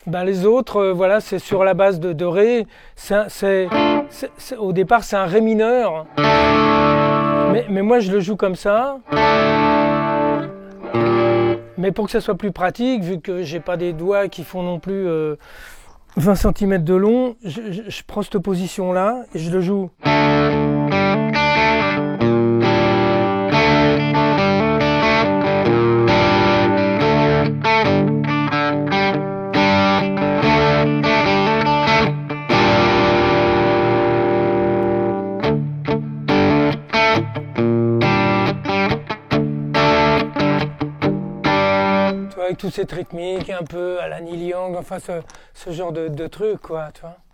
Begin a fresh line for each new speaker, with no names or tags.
Ben, les autres, voilà, c'est sur la base de Ré. Au départ, c'est un Ré mineur. Mais moi, je le joue comme ça. Mais pour que ça soit plus pratique, vu que j'ai pas des doigts qui font non plus 20 cm de long, je prends cette position-là et je le joue. Avec toute cette rythmique un peu à la Neil Young, enfin ce genre de truc, quoi, tu vois.